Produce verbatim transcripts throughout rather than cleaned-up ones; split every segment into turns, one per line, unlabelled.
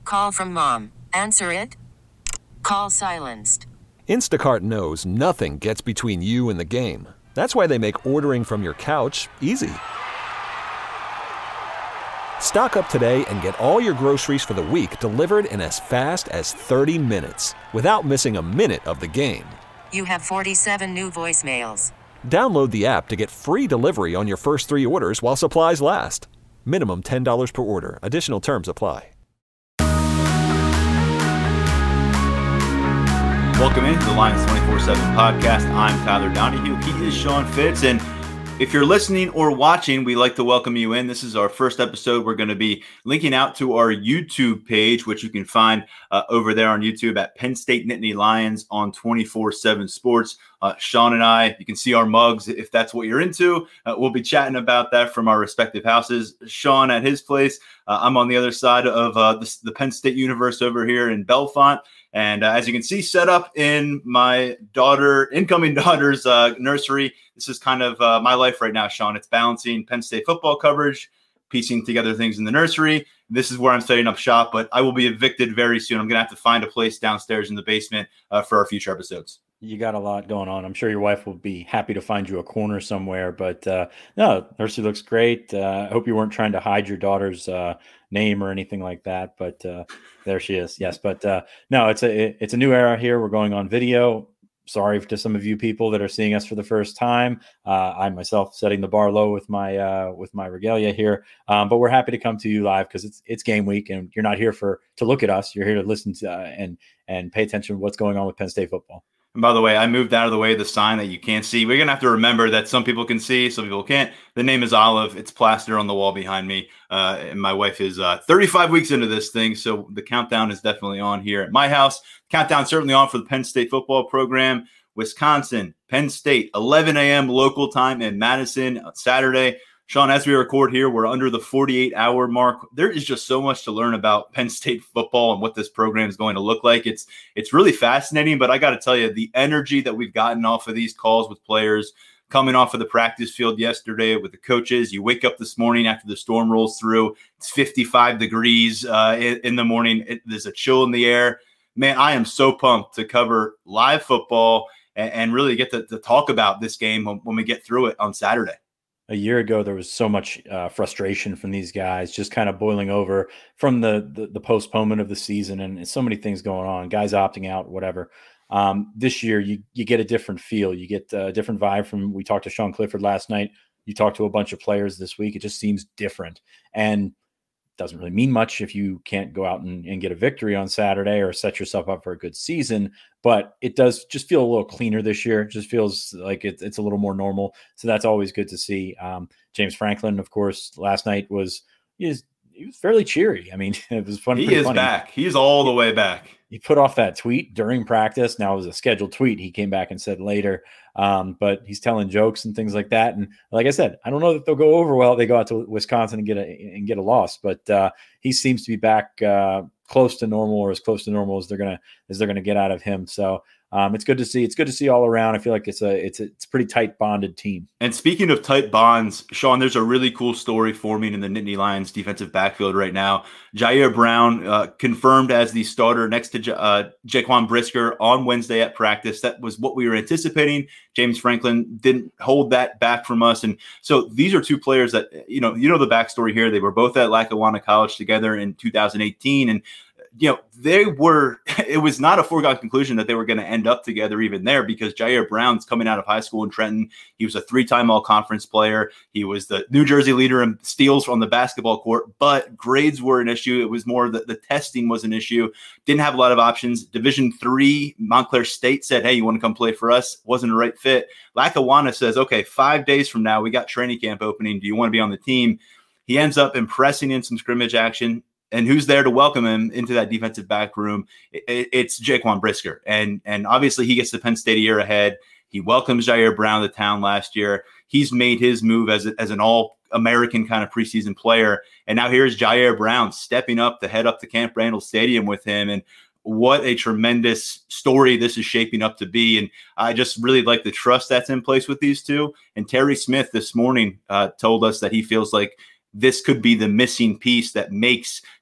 Call from mom. Answer it. Call silenced.
Instacart knows nothing gets between you and the game. That's why they make ordering from your couch easy. Stock up today and get all your groceries for the week delivered in as fast as thirty minutes without missing a minute of the game.
You have forty-seven new voicemails.
Download the app to get free delivery on your first three orders while supplies last. Minimum ten dollars per order. Additional terms apply.
Welcome into the Lions twenty-four seven podcast. I'm Tyler Donahue. He is Sean Fitz. And if you're listening or watching, we'd like to welcome you in. This is our first episode. We're going to be linking out to our YouTube page, which you can find uh, over there on YouTube at Penn State Nittany Lions on twenty-four seven Sports. Uh, Sean and I, you can see our mugs if that's what you're into. Uh, we'll be chatting about that from our respective houses. Sean at his place. Uh, I'm on the other side of uh, the, the Penn State universe over here in Bellefonte. And uh, as you can see, set up in my daughter, incoming daughter's uh, nursery. This is kind of uh, my life right now, Sean. It's balancing Penn State football coverage, piecing together things in the nursery. This is where I'm setting up shop, but I will be evicted very soon. I'm going to have to find a place downstairs in the basement uh, for our future episodes.
You got a lot going on. I'm sure your wife will be happy to find you a corner somewhere. But uh, no, nursery looks great. Uh, I hope you weren't trying to hide your daughter's uh, name or anything like that. But uh, there she is. Yes, but uh, no, it's a it's a new era here. We're going on video. Sorry to some of you people that are seeing us for the first time. Uh, I myself setting the bar low with my uh, with my regalia here, um, but we're happy to come to you live because it's it's game week, and you're not here for to look at us. You're here to listen to uh, and and pay attention to what's going on with Penn State football.
And by the way, I moved out of the way the sign that you can't see. We're going to have to remember that some people can see, some people can't. The name is Olive. It's plastered on the wall behind me. Uh, and my wife is uh, thirty-five weeks into this thing. So the countdown is definitely on here at my house. Countdown certainly on for the Penn State football program. Wisconsin, Penn State, eleven a.m. local time in Madison on Saturday. Sean, as we record here, we're under the forty-eight hour mark. There is just so much to learn about Penn State football and what this program is going to look like. It's it's really fascinating, but I got to tell you, the energy that we've gotten off of these calls with players coming off of the practice field yesterday with the coaches. You wake up this morning after the storm rolls through. It's fifty-five degrees uh, in, in the morning. It, there's a chill in the air. Man, I am so pumped to cover live football and, and really get to, to talk about this game when, when we get through it on Saturday.
A year ago, there was so much uh, frustration from these guys, just kind of boiling over from the, the the postponement of the season, and so many things going on, guys opting out, whatever. Um, this year, you you get a different feel, you get a different vibe from. We talked to Sean Clifford last night. You talked to a bunch of players this week. It just seems different, and doesn't really mean much if you can't go out and, and get a victory on Saturday or set yourself up for a good season. But it does just feel a little cleaner this year. It just feels like it, it's a little more normal. So that's always good to see. Um, James Franklin, of course, last night was he, is, he was fairly cheery. I mean, it was fun.
He is
funny.
back. He's all the way back.
He put off that tweet during practice. Now it was a scheduled tweet. He came back and said later, um, but he's telling jokes and things like that. And like I said, I don't know that they'll go over well. They go out to Wisconsin and get a and get a loss, but uh, he seems to be back uh, close to normal, or as close to normal as they're gonna as they're gonna get out of him. So um, it's good to see. It's good to see all around. I feel like it's a it's a, it's a pretty tight bonded team.
And speaking of tight bonds, Sean, there's a really cool story forming in the Nittany Lions defensive backfield right now. Jair Brown uh, confirmed as the starter next to J- uh, Jaquan Brisker on Wednesday at practice. That was what we were anticipating. James Franklin didn't hold that back from us. And so these are two players that, you know, you know the backstory here. They were both at Lackawanna College together in two thousand eighteen. And you know, they were, it was not a foregone conclusion that they were going to end up together even there, because Jair Brown's coming out of high school in Trenton. He was a three-time all-conference player. He was the New Jersey leader in steals on the basketball court, but grades were an issue. It was more that the testing was an issue. Didn't have a lot of options. Division three, Montclair State said, hey, you want to come play for us? Wasn't a right fit. Lackawanna says, okay, five days from now, we got training camp opening. Do you want to be on the team? He ends up impressing in some scrimmage action. And who's there to welcome him into that defensive back room? It, it's Jaquan Brisker. And, and obviously he gets the Penn State a year ahead. He welcomes Jair Brown to town last year. He's made his move as, a, as an all-American kind of preseason player. And now here's Jair Brown stepping up to head up to Camp Randall Stadium with him. And what a tremendous story this is shaping up to be. And I just really like the trust that's in place with these two. And Terry Smith this morning uh, told us that he feels like this could be the missing piece that makes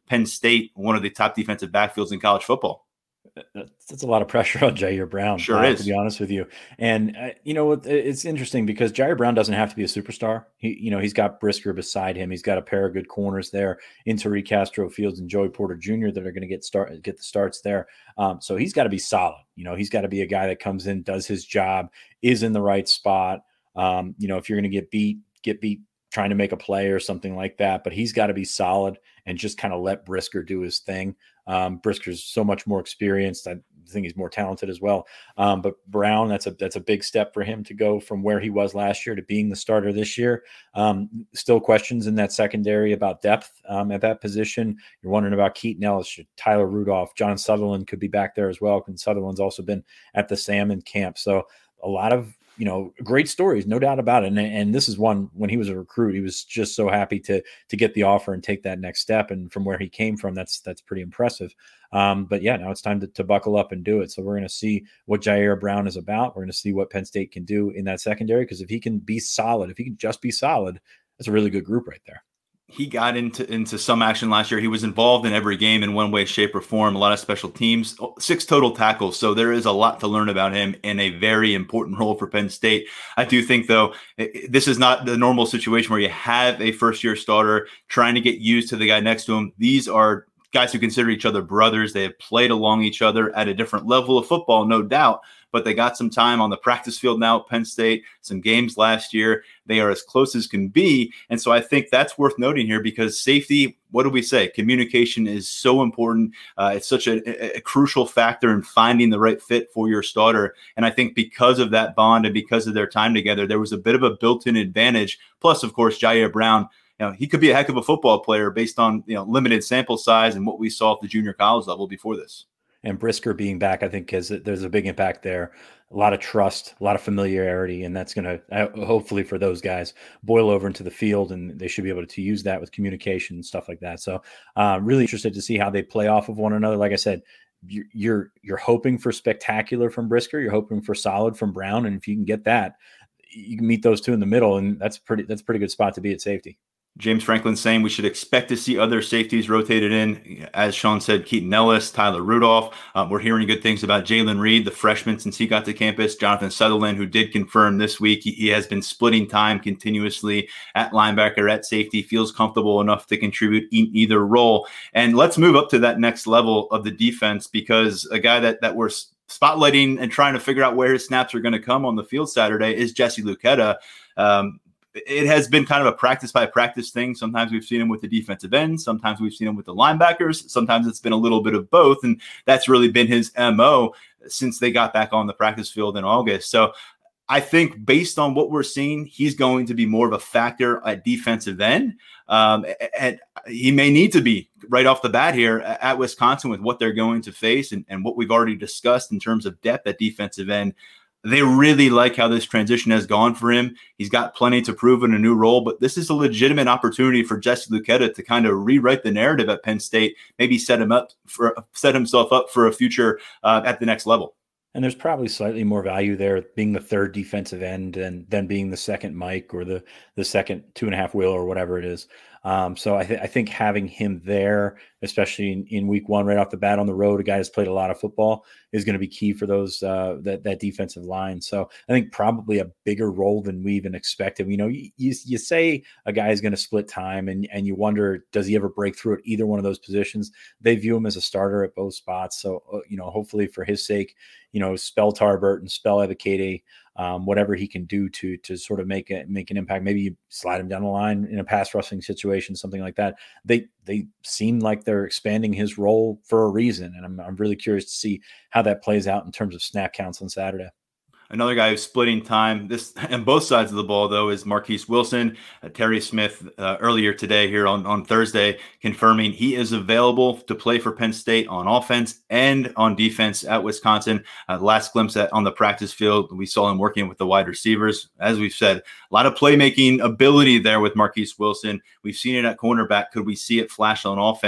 Penn State, one of the top defensive backfields in college football.
That's a lot of pressure on Jair Brown,
sure
uh,
is.
to be honest with you. And uh, you know, it's interesting because Jair Brown doesn't have to be a superstar. He, you know, he's got Brisker beside him. He's got a pair of good corners there in Tariq Castro Fields and Joey Porter Junior that are going to get start get the starts there. Um, so he's got to be solid. You know, he's got to be a guy that comes in, does his job, is in the right spot. Um, you know, if you're going to get beat, get beat trying to make a play or something like that, but he's got to be solid and just kind of let Brisker do his thing. Um, Brisker's so much more experienced. I think he's more talented as well. Um, but Brown, that's a that's a big step for him to go from where he was last year to being the starter this year. Um, still questions in that secondary about depth um, at that position. You're wondering about Keaton Ellis, Tyler Rudolph, John Sutherland could be back there as well. And Sutherland's also been at the Salmon camp. So a lot of you know, great stories, no doubt about it. And, and this is one, when he was a recruit, he was just so happy to to get the offer and take that next step. And from where he came from, that's that's pretty impressive. Um, but yeah, now it's time to, to buckle up and do it. So we're going to see what Jair Brown is about. We're going to see what Penn State can do in that secondary, because if he can be solid, if he can just be solid, that's a really good group right there.
He got into into some action last year. He was involved in every game in one way, shape, or form. A lot of special teams, six total tackles. So there is a lot to learn about him in a very important role for Penn State. I do think, though, this is not the normal situation where you have a first-year starter trying to get used to the guy next to him. These are guys who consider each other brothers. They have played along each other at a different level of football, no doubt. But they got some time on the practice field now at Penn State, some games last year. They are as close as can be. And so I think that's worth noting here, because safety, what do we say? Communication is so important. Uh, it's such a, a crucial factor in finding the right fit for your starter. And I think because of that bond and because of their time together, there was a bit of a built-in advantage. Plus, of course, Jair Brown, you know, he could be a heck of a football player based on, you know, limited sample size and what we saw at the junior college level before this.
And Brisker being back, I think, has there's a big impact there. A lot of trust, a lot of familiarity, and that's going to uh, hopefully for those guys boil over into the field, and they should be able to use that with communication and stuff like that. So, uh, really interested to see how they play off of one another. Like I said, you're you're, you're hoping for spectacular from Brisker, you're hoping for solid from Brown, and if you can get that, you can meet those two in the middle, and that's pretty that's a pretty good spot to be at safety.
James Franklin saying we should expect to see other safeties rotated in. As Sean said, Keaton Ellis, Tyler Rudolph. Uh, we're hearing good things about Jalen Reed, the freshman since he got to campus. Jonathan Sutherland, who did confirm this week he, he has been splitting time continuously at linebacker, at safety, feels comfortable enough to contribute in either role. And let's move up to that next level of the defense, because a guy that, that we're spotlighting and trying to figure out where his snaps are going to come on the field Saturday is Jesse Luketa. Um, It has been kind of a practice by practice thing. Sometimes we've seen him with the defensive end. Sometimes we've seen him with the linebackers. Sometimes it's been a little bit of both. And that's really been his M O since they got back on the practice field in August. So I think based on what we're seeing, he's going to be more of a factor at defensive end. Um, and he may need to be right off the bat here at Wisconsin with what they're going to face and, and what we've already discussed in terms of depth at defensive end. They really like how this transition has gone for him. He's got plenty to prove in a new role, but this is a legitimate opportunity for Jesse Luketa to kind of rewrite the narrative at Penn State, maybe set him up for set himself up for a future uh, at the next level.
And there's probably slightly more value there being the third defensive end and than being the second Mike or the the second two and a half wheel or whatever it is. Um, so I, th- I think having him there, especially in, in week one, right off the bat on the road, a guy who's played a lot of football, is going to be key for those uh, that that defensive line. So I think probably a bigger role than we even expected. You know, you you, you say a guy is going to split time, and and you wonder, does he ever break through at either one of those positions? They view him as a starter at both spots. So uh, you know, hopefully for his sake, you know, spell Tarbert and spell Ebiketie. Um, whatever he can do to to sort of make it make an impact. Maybe you slide him down the line in a pass rushing situation, something like that. They they seem like they're expanding his role for a reason, and I'm I'm really curious to see how that plays out in terms of snap counts on Saturday.
Another guy who's splitting time this on both sides of the ball, though, is Marquise Wilson. Uh, Terry Smith uh, earlier today here on, on Thursday confirming he is available to play for Penn State on offense and on defense at Wisconsin. Uh, last glimpse at on the practice field, we saw him working with the wide receivers. As we've said, a lot of playmaking ability there with Marquise Wilson. We've seen it at cornerback. Could we see it flash on offense?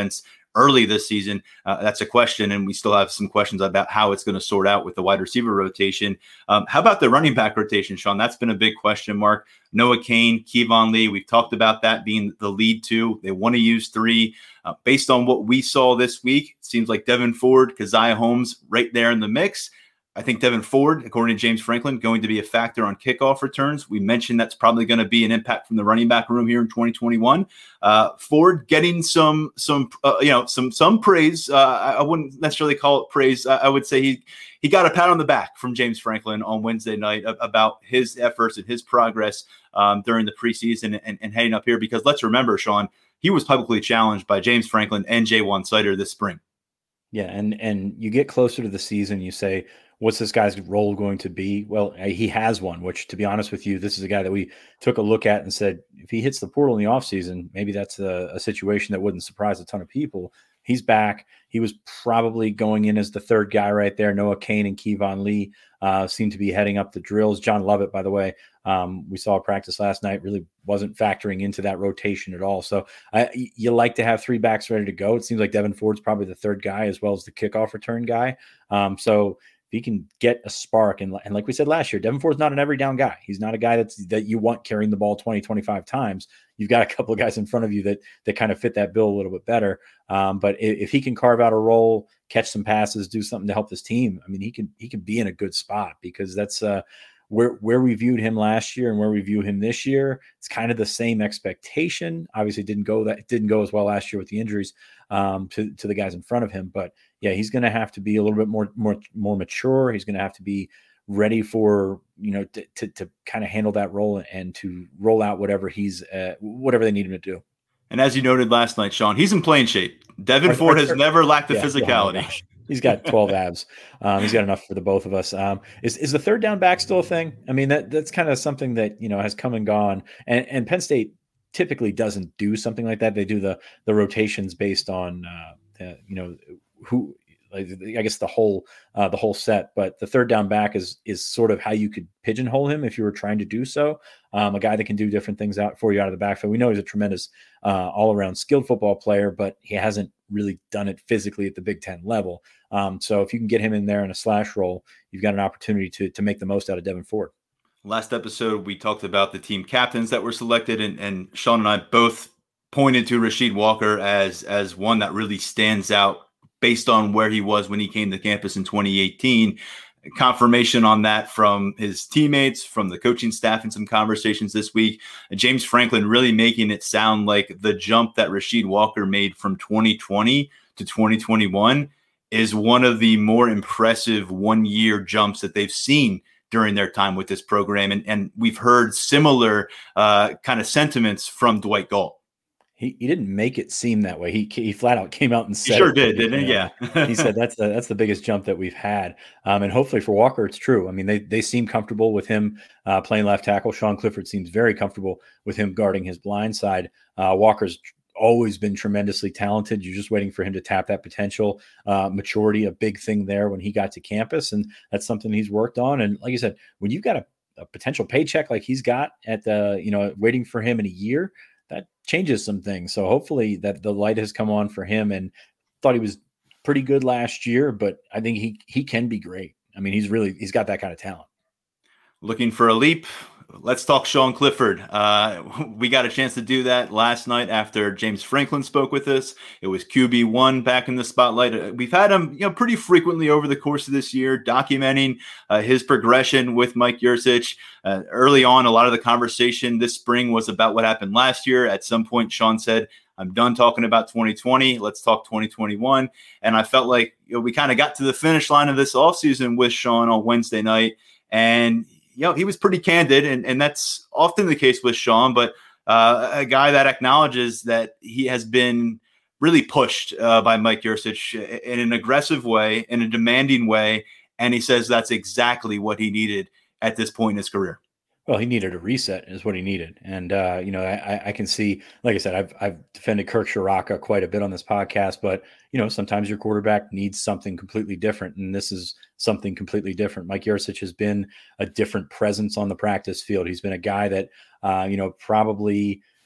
early this season, uh, that's a question. And we still have some questions about how it's going to sort out with the wide receiver rotation. Um, how about the running back rotation, Sean? That's been a big question mark. Noah Cain, Kevon Lee, we've talked about that being the lead two. They want to use three. Uh, based on what we saw this week, it seems like Devin Ford, Keziah Holmes right there in the mix. I think Devin Ford, according to James Franklin, going to be a factor on kickoff returns. We mentioned that's probably going to be an impact from the running back room here in twenty twenty-one. Uh, Ford getting some, some, uh, you know, some, some praise. Uh, I, I wouldn't necessarily call it praise. I, I would say he, he got a pat on the back from James Franklin on Wednesday night about his efforts and his progress um, during the preseason and, and heading up here. Because let's remember, Sean, he was publicly challenged by James Franklin and Ja'Juan Seider this spring.
Yeah, and and you get closer to the season, you say, what's this guy's role going to be? Well, he has one, which, to be honest with you, this is a guy that we took a look at and said, if he hits the portal in the offseason, maybe that's a, a situation that wouldn't surprise a ton of people. He's back. He was probably going in as the third guy right there. Noah Cain and Kevon Lee uh, seem to be heading up the drills. John Lovett, by the way, um, we saw a practice last night, really wasn't factoring into that rotation at all. So uh, you like to have three backs ready to go. It seems like Devin Ford's probably the third guy as well as the kickoff return guy. Um, so if he can get a spark, and, and like we said last year, Devin Ford's not an every down guy. He's not a guy that's that you want carrying the ball twenty, twenty-five times. You've got a couple of guys in front of you that that kind of fit that bill a little bit better. Um, but if, if he can carve out a role, catch some passes, do something to help this team, I mean, he can he can be in a good spot, because that's uh, where where we viewed him last year and where we view him this year. It's kind of the same expectation. Obviously, didn't go that didn't go as well last year with the injuries um, to to the guys in front of him, but. Yeah, he's going to have to be a little bit more, more, more mature. He's going to have to be ready for, you know, to to, to kind of handle that role and to roll out whatever he's, uh, whatever they need him to do.
And as you noted last night, Sean, he's in playing shape. Devin Ford has never lacked the yeah, physicality.
Oh he's got twelve abs. Um, he's got enough for the both of us. Um, is is the third down back still a thing? I mean, that that's kind of something that, you know, has come and gone. And and Penn State typically doesn't do something like that. They do the the rotations based on, uh, the, you know. who I guess the whole uh, the whole set, but the third down back is is sort of how you could pigeonhole him if you were trying to do so. Um, a guy that can do different things out for you out of the backfield. We know he's a tremendous uh, all around skilled football player, but he hasn't really done it physically at the Big Ten level. Um, so if you can get him in there in a slash role, you've got an opportunity to to make the most out of Devin Ford.
Last episode, we talked about the team captains that were selected, and, and Sean and I both pointed to Rasheed Walker as as one that really stands out based on where he was when he came to campus in twenty eighteen. Confirmation on that from his teammates, from the coaching staff, and some conversations this week. James Franklin really making it sound like the jump that Rasheed Walker made from twenty twenty to twenty twenty-one is one of the more impressive one-year jumps that they've seen during their time with this program. And, and we've heard similar uh, kind of sentiments from Dwight Galt.
He he didn't make it seem that way. He he flat out came out and said,
he sure
it,
did, didn't he? Yeah.
He said that's the, that's the biggest jump that we've had. Um, and hopefully for Walker, it's true. I mean, they they seem comfortable with him uh, playing left tackle. Sean Clifford seems very comfortable with him guarding his blind side. Uh, Walker's always been tremendously talented. You're just waiting for him to tap that potential. Uh, maturity, a big thing there when he got to campus, and that's something he's worked on. And like you said, when you've got a, a potential paycheck like he's got at the, you know, waiting for him in a year, that changes some things. So hopefully that the light has come on for him, and thought he was pretty good last year, but I think he, he can be great. I mean, he's really, he's got that kind of talent.
Looking for a leap. Let's talk Sean Clifford. Uh, we got a chance to do that last night after James Franklin spoke with us. It was Q B one back in the spotlight. We've had him, you know, pretty frequently over the course of this year, documenting uh, his progression with Mike Yurcich. Uh, early on, a lot of the conversation this spring was about what happened last year. At some point, Sean said, I'm done talking about twenty twenty. Let's talk twenty twenty-one. And I felt like, you know, we kind of got to the finish line of this offseason with Sean on Wednesday night. And you know, he was pretty candid, and, and that's often the case with Sean, but uh, a guy that acknowledges that he has been really pushed uh, by Mike Yurcich in an aggressive way, in a demanding way, and he says that's exactly what he needed at this point in his career.
Well, he needed a reset is what he needed. And, uh, you know, I, I can see, like I said, I've, I've defended Kirk Ciarrocca quite a bit on this podcast, but, you know, sometimes your quarterback needs something completely different. And this is something completely different. Mike Yurcich has been a different presence on the practice field. He's been a guy that, uh, you know, probably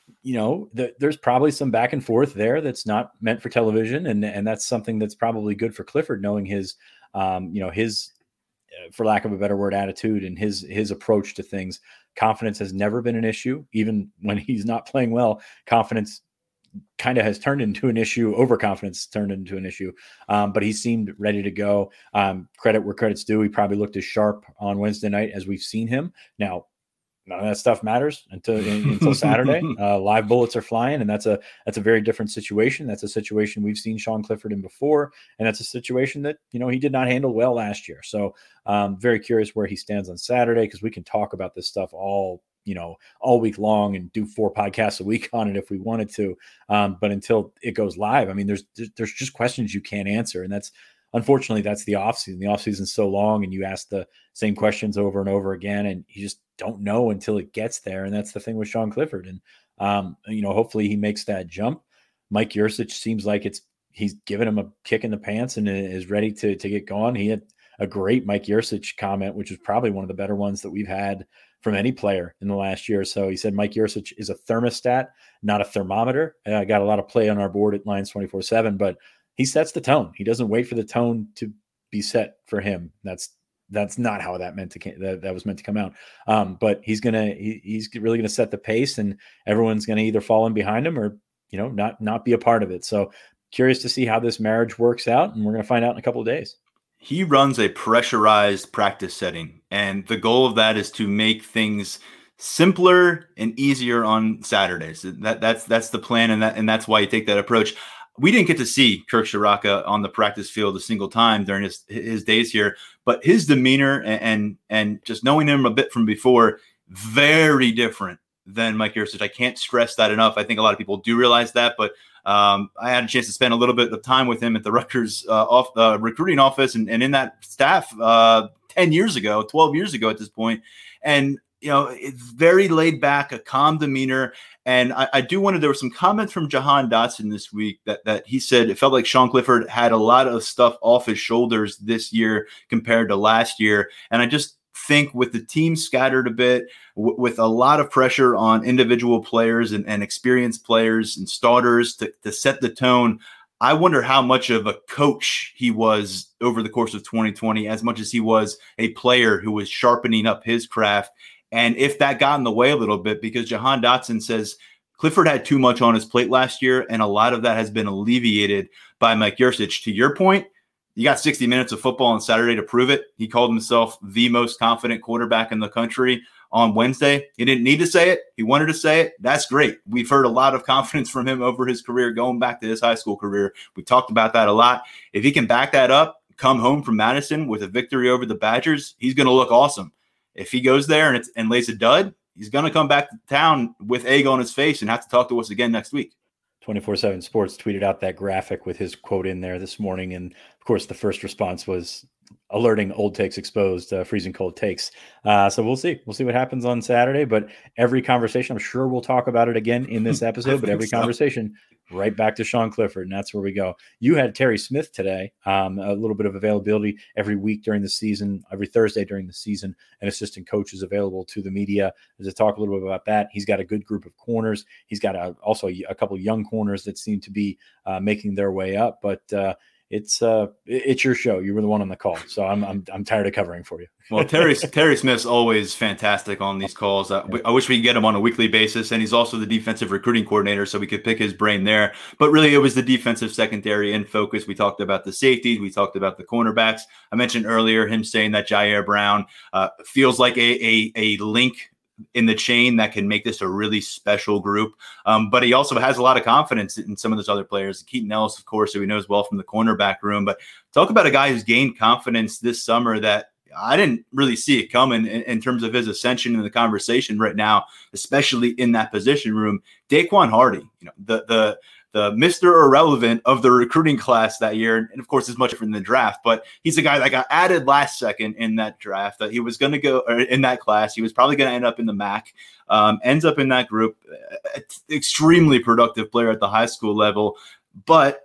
you know, the, there's probably some back and forth there that's not meant for television. And, and that's something that's probably good for Clifford, knowing his, um, you know, his, for lack of a better word, attitude and his, his approach to things. Confidence has never been an issue. Even when he's not playing well, confidence kind of has turned into an issue. Overconfidence turned into an issue. Um, but he seemed ready to go. Um, credit where credit's due. He probably looked as sharp on Wednesday night as we've seen him. Now, none of that stuff matters until until Saturday. Uh, live bullets are flying, and that's a that's a very different situation. That's a situation we've seen Sean Clifford in before, and that's a situation that you know he did not handle well last year. So, um, very curious where he stands on Saturday, because we can talk about this stuff all you know all week long and do four podcasts a week on it if we wanted to. Um, but until it goes live, I mean, there's there's just questions you can't answer, and that's. Unfortunately, that's the offseason. The offseason is so long, and you ask the same questions over and over again, and you just don't know until it gets there. And that's the thing with Sean Clifford. And, um, you know, hopefully he makes that jump. Mike Yurcich seems like it's he's given him a kick in the pants and is ready to, to get going. He had a great Mike Yurcich comment, which was probably one of the better ones that we've had from any player in the last year or so. He said Mike Yurcich is a thermostat, not a thermometer. I uh, got a lot of play on our board at Lions twenty-four seven, but he sets the tone. He doesn't wait for the tone to be set for him. That's that's not how that meant to that, that was meant to come out. Um, but he's gonna he, he's really gonna set the pace, and everyone's gonna either fall in behind him or you know not not be a part of it. So curious to see how this marriage works out, and we're gonna find out in a couple of days.
He runs a pressurized practice setting, and the goal of that is to make things simpler and easier on Saturdays. That that's that's the plan, and that and that's why you take that approach. We didn't get to see Kirk Ciarrocca on the practice field a single time during his his days here, but his demeanor and and, and just knowing him a bit from before, very different than Mike Yurcich. I can't stress that enough. I think a lot of people do realize that, but um, I had a chance to spend a little bit of time with him at the Rutgers uh, off uh, recruiting office and, and in that staff uh, ten years ago, twelve years ago at this point, and you know, it's very laid back, a calm demeanor. And I, I do want to, there were some comments from Jahan Dotson this week that, that he said it felt like Sean Clifford had a lot of stuff off his shoulders this year compared to last year. And I just think with the team scattered a bit, w- with a lot of pressure on individual players and, and experienced players and starters to, to set the tone, I wonder how much of a coach he was over the course of twenty twenty, as much as he was a player who was sharpening up his craft. And if that got in the way a little bit, because Jahan Dotson says Clifford had too much on his plate last year, and a lot of that has been alleviated by Mike Yurcich. To your point, you got sixty minutes of football on Saturday to prove it. He called himself the most confident quarterback in the country on Wednesday. He didn't need to say it. He wanted to say it. That's great. We've heard a lot of confidence from him over his career, going back to his high school career. We talked about that a lot. If he can back that up, come home from Madison with a victory over the Badgers, he's going to look awesome. If he goes there and it's, and lays a dud, he's going to come back to town with egg on his face and have to talk to us again next week.
twenty-four seven Sports tweeted out that graphic with his quote in there this morning. And of course, the first response was alerting Old Takes Exposed, uh, freezing cold takes. Uh, so we'll see. We'll see what happens on Saturday. But every conversation, I'm sure we'll talk about it again in this episode, but every so. conversation right back to Sean Clifford. And that's where we go. You had Terry Smith today, um, a little bit of availability every week during the season, every Thursday during the season. An assistant coach is available to the media to talk a little bit about that. He's got a good group of corners. He's got a, also a couple of young corners that seem to be uh, making their way up. But uh, it's uh, it's your show. You were the one on the call, so I'm I'm I'm tired of covering for you.
Well, Terry Terry Smith's always fantastic on these calls. Uh, I wish we could get him on a weekly basis, and he's also the defensive recruiting coordinator, so we could pick his brain there. But really, it was the defensive secondary in focus. We talked about the safeties. We talked about the cornerbacks. I mentioned earlier him saying that Jair Brown uh, feels like a, a a link in the chain that can make this a really special group. Um, but he also has a lot of confidence in some of those other players. Keaton Ellis, of course, who he knows well from the cornerback room. But talk about a guy who's gained confidence this summer that I didn't really see it coming in, in terms of his ascension in the conversation right now, especially in that position room. Daquan Hardy, you know, the the the Mister Irrelevant of the recruiting class that year. And of course, it's much different than the draft, but he's a guy that got added last second in that draft, that he was going to go or in that class. He was probably going to end up in the M A C, um, ends up in that group. Extremely productive player at the high school level, but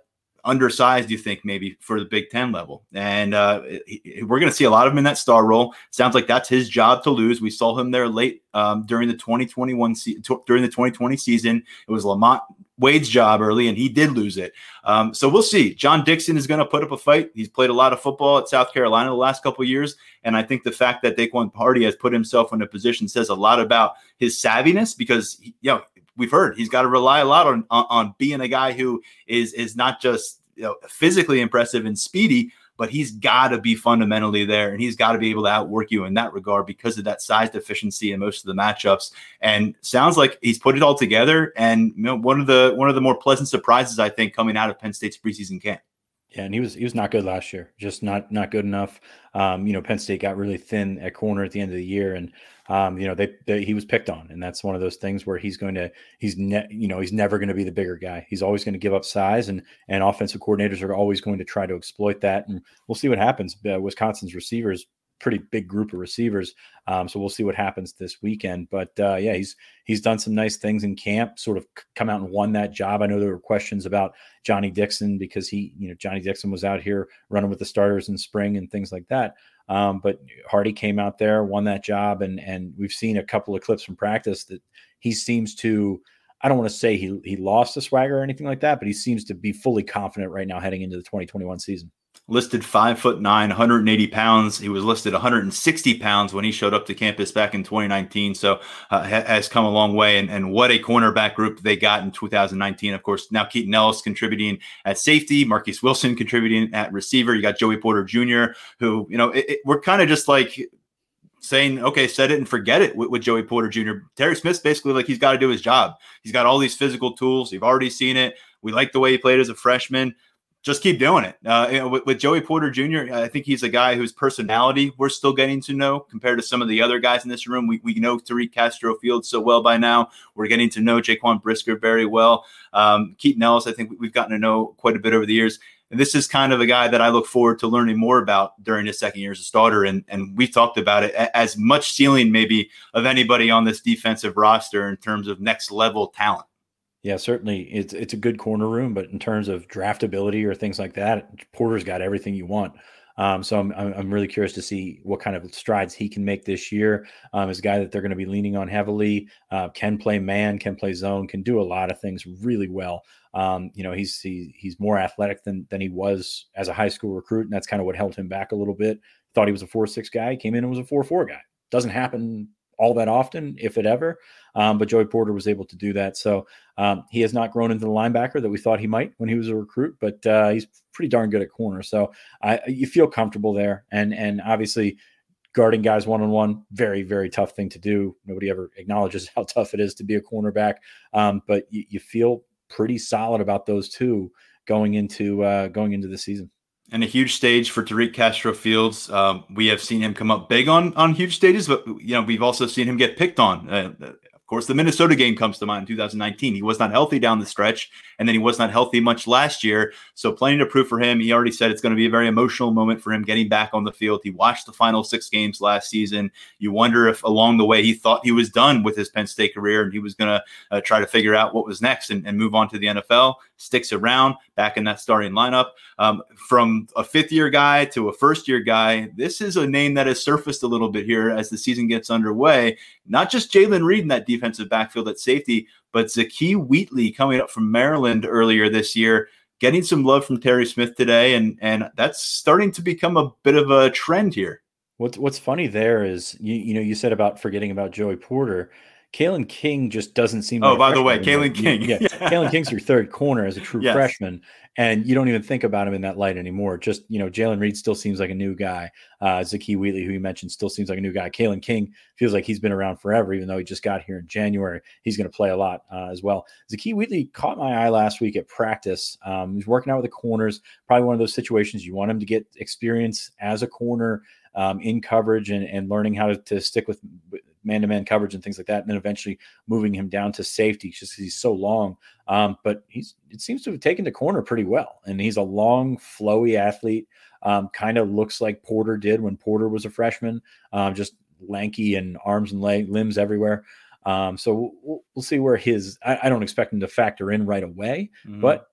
undersized, you think, maybe for the Big Ten level. And uh, he, we're going to see a lot of him in that star role. Sounds like that's his job to lose. We saw him there late um, during the twenty twenty-one se- t- during the twenty twenty season. It was Lamont Wade's job early, and he did lose it. Um, so we'll see. John Dixon is going to put up a fight. He's played a lot of football at South Carolina the last couple of years, and I think the fact that Daquan Hardy has put himself in a position says a lot about his savviness, because he, you know, we've heard he's got to rely a lot on, on on being a guy who is is not just, you know, physically impressive and speedy, but he's got to be fundamentally there, and he's got to be able to outwork you in that regard because of that size deficiency in most of the matchups. And sounds like he's put it all together. And, you know, one of the one of the more pleasant surprises, I think, coming out of Penn State's preseason camp.
Yeah, and he was he was not good last year, just not not good enough. Um, you know, Penn State got really thin at corner at the end of the year, and um, you know they, they he was picked on, and that's one of those things where he's going to he's ne- you know he's never going to be the bigger guy. He's always going to give up size, and and offensive coordinators are always going to try to exploit that, and we'll see what happens. Uh, Wisconsin's receivers, pretty big group of receivers. Um, so we'll see what happens this weekend. But uh, yeah, he's he's done some nice things in camp, sort of come out and won that job. I know there were questions about Johnny Dixon because he, you know, Johnny Dixon was out here running with the starters in spring and things like that. Um, but Hardy came out there, won that job, and and we've seen a couple of clips from practice that he seems to, I don't want to say he he lost the swagger or anything like that, but he seems to be fully confident right now heading into the twenty twenty-one season.
Listed five foot nine, one hundred eighty pounds. He was listed one hundred sixty pounds when he showed up to campus back in twenty nineteen. So uh, ha- has come a long way. And, and what a cornerback group they got in two thousand nineteen. Of course, now Keaton Ellis contributing at safety, Marquise Wilson contributing at receiver. You got Joey Porter Junior, who, you know, it, it, we're kind of just like saying, okay, set it and forget it with, with Joey Porter Junior Terry Smith's basically like, he's got to do his job. He's got all these physical tools. You've already seen it. We like the way he played as a freshman. Just keep doing it. Uh, you know, with, with Joey Porter Junior, I think he's a guy whose personality we're still getting to know compared to some of the other guys in this room. We we know Tariq Castro Fields so well by now. We're getting to know Jaquan Brisker very well. Um, Keaton Ellis, I think we've gotten to know quite a bit over the years. And this is kind of a guy that I look forward to learning more about during his second year as a starter. And, and we've talked about it as much ceiling maybe of anybody on this defensive roster in terms of next level talent.
Yeah, certainly it's it's a good corner room, but in terms of draftability or things like that, Porter's got everything you want. Um, so I'm I'm really curious to see what kind of strides he can make this year. Um, as a guy that they're going to be leaning on heavily, uh, can play man, can play zone, can do a lot of things really well. Um, you know, he's he, he's more athletic than than he was as a high school recruit, and that's kind of what held him back a little bit. Thought he was a four six guy, came in and was a four four guy. Doesn't happen all that often, if it ever. Um, but Joey Porter was able to do that. So um, he has not grown into the linebacker that we thought he might when he was a recruit, but uh, he's pretty darn good at corner. So I, you feel comfortable there. And, and obviously guarding guys one-on-one, very, very tough thing to do. Nobody ever acknowledges how tough it is to be a cornerback. Um, but you, you feel pretty solid about those two going into uh, going into the season.
And a huge stage for Tariq Castro Fields. Um, we have seen him come up big on on huge stages, but you know we've also seen him get picked on. Uh, of course, the Minnesota game comes to mind in two thousand nineteen. He was not healthy down the stretch, and then he was not healthy much last year. So plenty to prove for him. He already said it's going to be a very emotional moment for him getting back on the field. He watched the final six games last season. You wonder if along the way he thought he was done with his Penn State career and he was going to uh, try to figure out what was next and, and move on to the N F L. Sticks around back in that starting lineup. Um, from a fifth year guy to a first year guy, this is a name that has surfaced a little bit here as the season gets underway. Not just Jalen Reed in that defensive backfield at safety, but Zakee Wheatley coming up from Maryland earlier this year, getting some love from Terry Smith today. And, and that's starting to become a bit of a trend here.
What's, what's funny there is, you, you know, you said about forgetting about Joey Porter. Kalen King just doesn't seem.
Oh, by the way, Kalen King.
Yeah, yeah. Kalen King's your third corner as a true yes. freshman, and you don't even think about him in that light anymore. Just, you know, Jalen Reed still seems like a new guy. Uh, Zakee Wheatley, who you mentioned, still seems like a new guy. Kalen King feels like he's been around forever, even though he just got here in January. He's going to play a lot uh, as well. Zakee Wheatley caught my eye last week at practice. Um, he's working out with the corners. Probably one of those situations you want him to get experience as a corner um, in coverage and, and learning how to, to stick with man-to-man coverage and things like that, and then eventually moving him down to safety just because he's so long. Um, but he's it seems to have taken the corner pretty well, and he's a long, flowy athlete. Um, kind of looks like Porter did when Porter was a freshman, um, just lanky and arms and leg, limbs everywhere. Um, so we'll, we'll see where his – I don't expect him to factor in right away, mm-hmm. but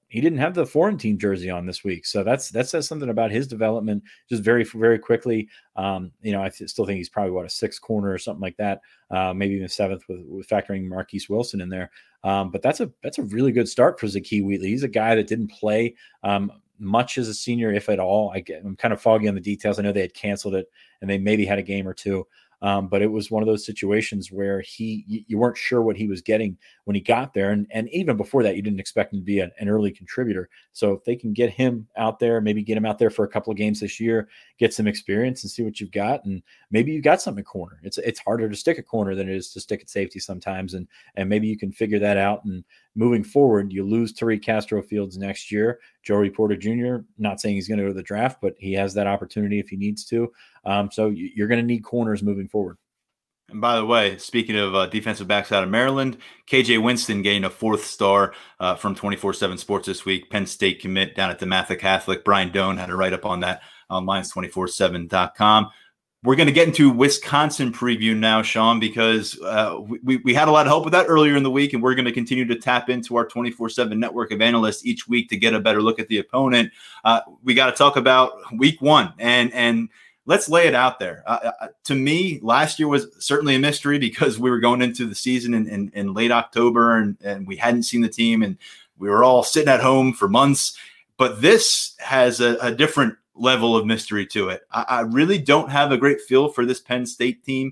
he didn't have the foreign team jersey on this week. So that's that says something about his development just very, very quickly. Um, you know, I th- still think he's probably, what, a sixth corner or something like that, uh, maybe even seventh with, with factoring Marquise Wilson in there. Um, but that's a that's a really good start for Zakee Wheatley. He's a guy that didn't play um, much as a senior, if at all. I get, I'm kind of foggy on the details. I know they had canceled it and they maybe had a game or two. Um, but it was one of those situations where he you, you weren't sure what he was getting when he got there. And, and even before that, you didn't expect him to be an, an early contributor. So if they can get him out there, maybe get him out there for a couple of games this year, get some experience and see what you've got. And maybe you got something at corner. It's it's harder to stick at corner than it is to stick at safety sometimes. And, and maybe you can figure that out. And moving forward, you lose Tariq Castro-Fields next year. Joey Porter Junior, not saying he's going to go to the draft, but he has that opportunity if he needs to. Um, so you're going to need corners moving forward.
And by the way, speaking of uh, defensive backs out of Maryland, K J Winston gained a fourth star uh, from twenty-four seven Sports this week. Penn State commit down at DeMatha Catholic. Brian Doan had a write-up on that on Lions two forty-seven dot com. We're going to get into Wisconsin preview now, Sean, because uh, we, we had a lot of help with that earlier in the week, and we're going to continue to tap into our twenty-four seven network of analysts each week to get a better look at the opponent. Uh, we got to talk about week one, and and let's lay it out there. Uh, uh, to me, last year was certainly a mystery because we were going into the season in, in, in late October, and, and we hadn't seen the team, and we were all sitting at home for months. But this has a, a different level of mystery to it. I, I really don't have a great feel for this Penn State team.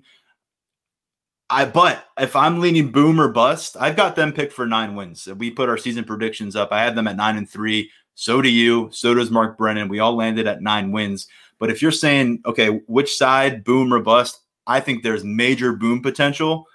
I but if I'm leaning boom or bust, I've got them picked for nine wins. We put our season predictions up. I had them at nine and three. So do you. So does Mark Brennan. We all landed at nine wins. But if you're saying, okay, which side, boom or bust, I think there's major boom potential.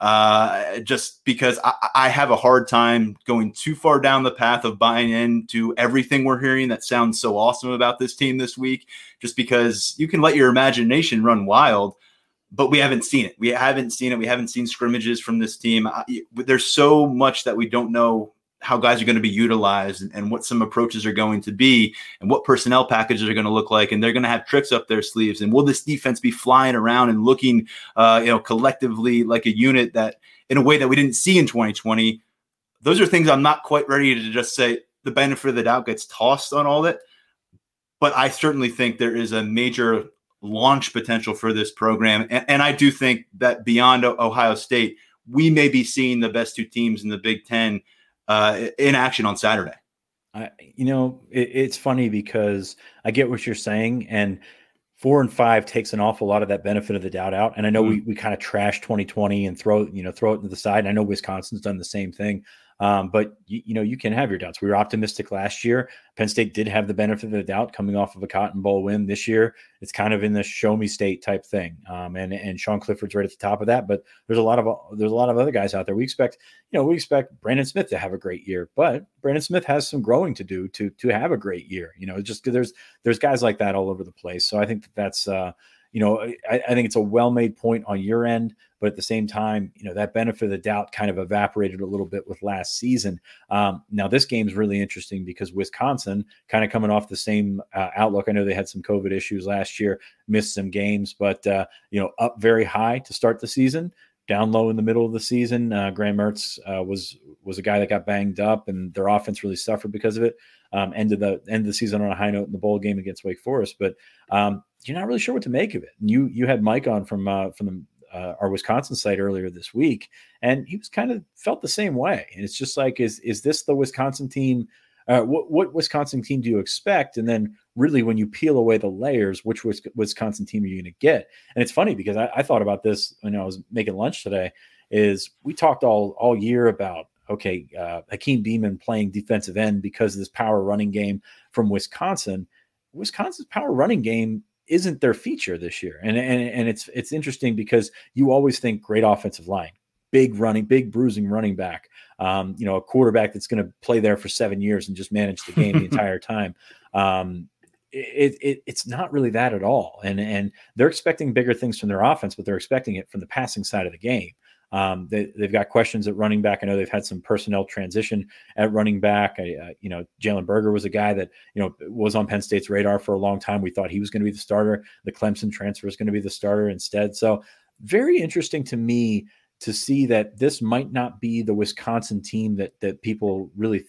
Uh, just because I, I have a hard time going too far down the path of buying into everything we're hearing that sounds so awesome about this team this week, just because you can let your imagination run wild, but we haven't seen it. We haven't seen it. We haven't seen scrimmages from this team. I, there's so much that we don't know how guys are going to be utilized and, and what some approaches are going to be and what personnel packages are going to look like. And they're going to have tricks up their sleeves. And will this defense be flying around and looking, uh, you know, collectively like a unit that in a way that we didn't see in twenty twenty? Those are things I'm not quite ready to just say the benefit of the doubt gets tossed on all that. But I certainly think there is a major launch potential for this program. And, and I do think that beyond Ohio State, we may be seeing the best two teams in the Big Ten Uh, in action on Saturday.
I, you know, it, it's funny because I get what you're saying, and four and five takes an awful lot of that benefit of the doubt out. And I know mm. we we kind of trash twenty twenty and throw you know throw it to the side. And I know Wisconsin's done the same thing, um, but you, you know you can have your doubts. We were optimistic last year. Penn State did have the benefit of the doubt coming off of a Cotton Bowl win. This year, it's kind of in the show me state type thing. Um, and and Sean Clifford's right at the top of that. But there's a lot of there's a lot of other guys out there. We expect you know we expect Brandon Smith to have a great year, but Brandon Smith has some growing to do to to have a great year. You know, just there's there's guys like that all over the place. So I think that that's uh, you know I, I think it's a well made point on your end. But at the same time, you know, that benefit of the doubt kind of evaporated a little bit with last season. Um, now, this game is really interesting because Wisconsin kind of coming off the same uh, outlook. I know they had some COVID issues last year, missed some games, but, uh, you know, up very high to start the season, down low in the middle of the season. Uh, Graham Mertz uh, was was a guy that got banged up, and their offense really suffered because of it. Um, ended the end of the season on a high note in the bowl game against Wake Forest, but um, you're not really sure what to make of it. And you you had Mike on from uh, from the Uh, our Wisconsin site earlier this week, and he was kind of felt the same way. And it's just like, is is this the Wisconsin team? Uh, what, what Wisconsin team do you expect? And then really when you peel away the layers, which Wisconsin team are you going to get? And it's funny because I, I thought about this when I was making lunch today, is we talked all, all year about, okay, uh, Hakeem Beamon playing defensive end because of this power running game from Wisconsin. Wisconsin's power running game isn't their feature this year. And, and, and it's, it's interesting because you always think great offensive line, big running, big bruising running back, um, you know, a quarterback that's going to play there for seven years and just manage the game the entire time. Um, it, it, it's not really that at all. And, and they're expecting bigger things from their offense, but they're expecting it from the passing side of the game. Um, they, they've got questions at running back. I know they've had some personnel transition at running back. I, uh, you know, Jalen Berger was a guy that, you know, was on Penn State's radar for a long time. We thought he was going to be the starter. The Clemson transfer is going to be the starter instead. So very interesting to me to see that this might not be the Wisconsin team that that people really thought it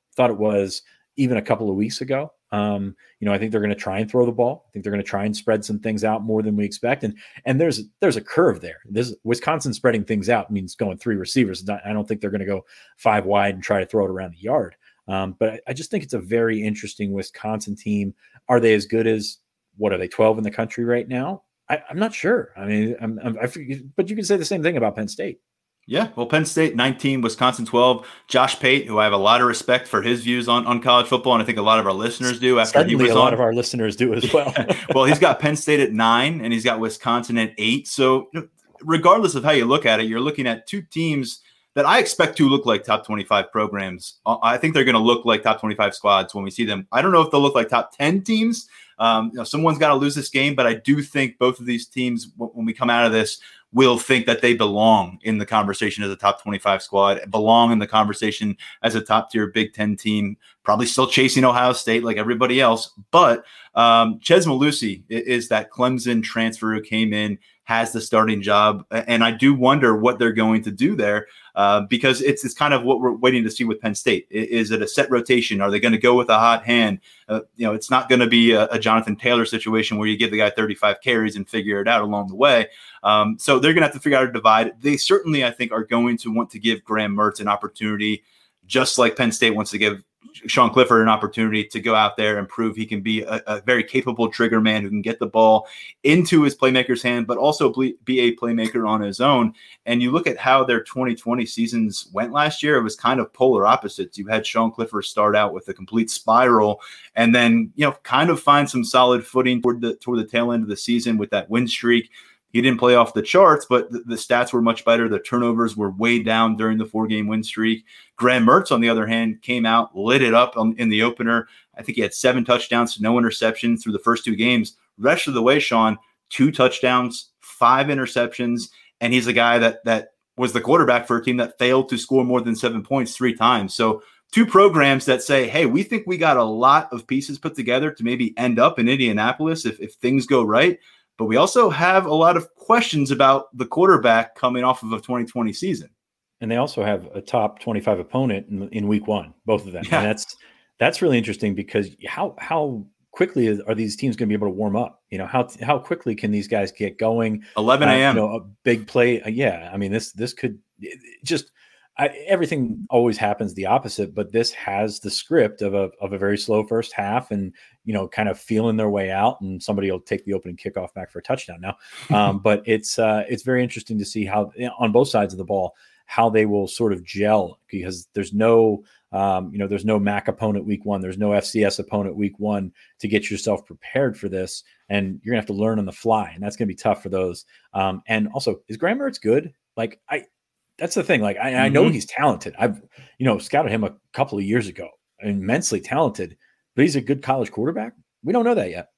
thought it was even a couple of weeks ago. Um, you know, I think they're going to try and throw the ball. I think they're going to try and spread some things out more than we expect. And and there's there's a curve there. This Wisconsin spreading things out means going three receivers. I don't think they're going to go five wide and try to throw it around the yard. Um, but I, I just think it's a very interesting Wisconsin team. Are they as good as, what are they, twelve in the country right now? I, I'm not sure. I mean, I'm, I'm, I forget, but you can say the same thing about Penn State.
Yeah, well, Penn State nineteen, Wisconsin twelve. Josh Pate, who I have a lot of respect for his views on, on college football, and I think a lot of our listeners do. After
Certainly
he was
a lot
on.
of our listeners do as well.
Well, he's got Penn State at nine, and he's got Wisconsin at eight. So, regardless of how you look at it, you're looking at two teams that I expect to look like top twenty-five programs. I think they're going to look like top twenty-five squads when we see them. I don't know if they'll look like top ten teams. Um, you know, someone's got to lose this game, but I do think both of these teams, when we come out of this, will think that they belong in the conversation as a top twenty-five squad, belong in the conversation as a top tier Big Ten team, probably still chasing Ohio State like everybody else. But um, Chez Mellusi is that Clemson transfer who came in, has the starting job. And I do wonder what they're going to do there uh, because it's, it's kind of what we're waiting to see with Penn State. Is it a set rotation? Are they going to go with a hot hand? Uh, you know, it's not going to be a, a Jonathan Taylor situation where you give the guy thirty-five carries and figure it out along the way. Um, so they're going to have to figure out a divide. They certainly, I think, are going to want to give Graham Mertz an opportunity, just like Penn State wants to give Sean Clifford an opportunity to go out there and prove he can be a, a very capable trigger man who can get the ball into his playmaker's hand, but also be a playmaker on his own. And you look at how their twenty twenty seasons went last year, it was kind of polar opposites. You had Sean Clifford start out with a complete spiral and then, you know, kind of find some solid footing toward the, toward the tail end of the season with that win streak. He didn't play off the charts, but the, the stats were much better. The turnovers were way down during the four-game win streak. Graham Mertz, on the other hand, came out, lit it up on, in the opener. I think he had seven touchdowns, no interceptions through the first two games. Rest of the way, Sean, two touchdowns, five interceptions, and he's a guy that that was the quarterback for a team that failed to score more than seven points three times. So two programs that say, hey, we think we got a lot of pieces put together to maybe end up in Indianapolis if, if things go right. But we also have a lot of questions about the quarterback coming off of a twenty twenty season.
And they also have a top twenty-five opponent in, in week one, both of them.
Yeah.
And that's that's really interesting because how how quickly is, are these teams going to be able to warm up? You know, how how quickly can these guys get going?
eleven a.m.
Uh, you know, a big play. Uh, yeah, I mean, this this could just I, everything always happens the opposite, but this has the script of a of a very slow first half and, you know, kind of feeling their way out, and somebody will take the opening kickoff back for a touchdown now. Um, but it's uh, it's very interesting to see how, you know, on both sides of the ball, how they will sort of gel, because there's no, um, you know, there's no M A C opponent week one. There's no F C S opponent week one to get yourself prepared for this. And you're gonna have to learn on the fly. And that's going to be tough for those. Um, and also, is Graham Mertz good? Like I, that's the thing. Like I, mm-hmm. I know he's talented. I've, you know, scouted him a couple of years ago, immensely talented, but he's a good college quarterback. We don't know that yet.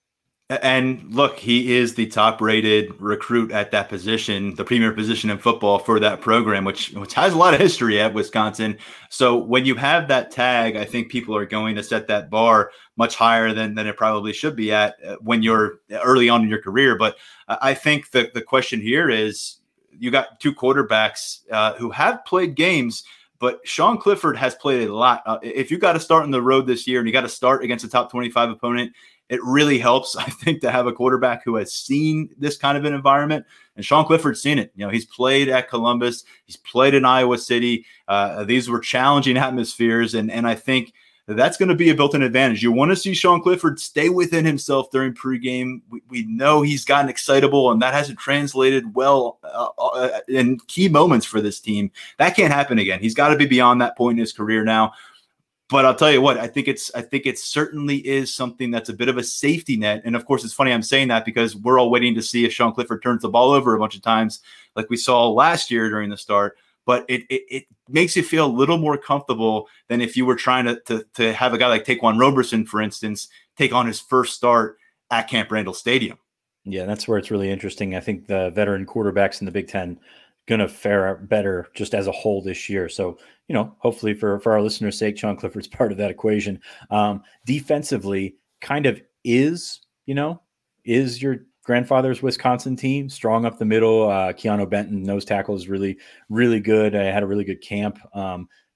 And look, he is the top-rated recruit at that position, the premier position in football for that program, which which has a lot of history at Wisconsin. So when you have that tag, I think people are going to set that bar much higher than, than it probably should be at when you're early on in your career. But I think that the question here is, you got two quarterbacks uh, who have played games, but Sean Clifford has played a lot. Uh, if you got to start on the road this year and you got to start against a top twenty-five opponent, it really helps, I think, to have a quarterback who has seen this kind of an environment. And Sean Clifford's seen it. You know, he's played at Columbus. He's played in Iowa City. Uh, these were challenging atmospheres. And, and I think that's going to be a built-in advantage. You want to see Sean Clifford stay within himself during pregame. We, we know he's gotten excitable, and that hasn't translated well uh, uh, in key moments for this team. That can't happen again. He's got to be beyond that point in his career now. But I'll tell you what, I think it's I think it certainly is something that's a bit of a safety net. And of course, it's funny I'm saying that because we're all waiting to see if Sean Clifford turns the ball over a bunch of times like we saw last year during the start. But it it, it makes you feel a little more comfortable than if you were trying to, to, to have a guy like Taquan Roberson, for instance, take on his first start at Camp Randall Stadium.
Yeah, that's where it's really interesting. I think the veteran quarterbacks in the Big Ten going to fare better just as a whole this year. So, you know, hopefully for, for our listeners' sake, Sean Clifford's part of that equation. Um, defensively kind of is, you know, is your grandfather's Wisconsin team strong up the middle. Uh, Keanu Benton, nose tackle, is really, really good. I had a really good camp. Um,